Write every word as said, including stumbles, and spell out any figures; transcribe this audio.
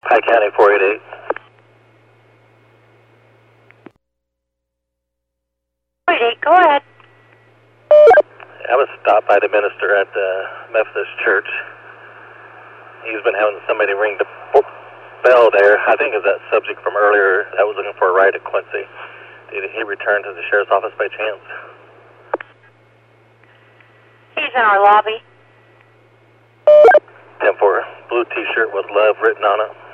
Pike County four eight eight. four eight eight, go ahead. I was stopped by the minister at the Methodist Church. He's been having somebody ring the bell there. I think it's that subject from earlier that was looking for a ride at Quincy. Did he return to the sheriff's office by chance? He's in our lobby. ten four, blue t-shirt with love written on it.